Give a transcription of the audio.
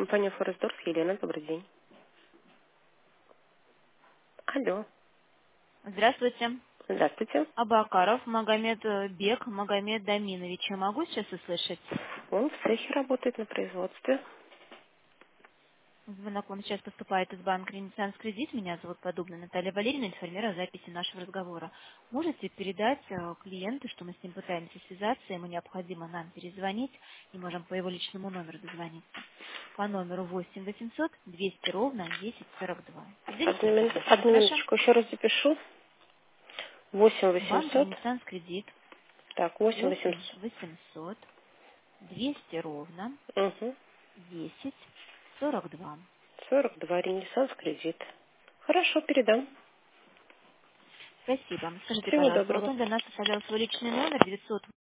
Компания Форестдорф, Елена, добрый день. Алло, Здравствуйте. здравствуйте. Абакаров Магомед Бек Магомед Даминович. Я могу сейчас услышать? Он в цехе работает на производстве. Звонок вам сейчас поступает из банка «Ренессанс Кредит». Меня зовут Подобная Наталья Валерьевна, информирую о записи нашего разговора. Можете передать клиенту, что мы с ним пытаемся связаться, ему необходимо нам перезвонить, и можем по его личному номеру дозвониться. По номеру 8 800 200 ровно 1042. Поделитесь информацией, Одну хорошо? минуточку, еще раз запишу. 8 Банк 800. «Ренессанс Кредит». Так, 8 800. 8 800 200 ровно Угу. 1042. 42, Ренессанс кредит. Хорошо, передам. Спасибо. Скажите, Всего пожалуйста, вот доброго. он для нас оставлял свой личный номер 900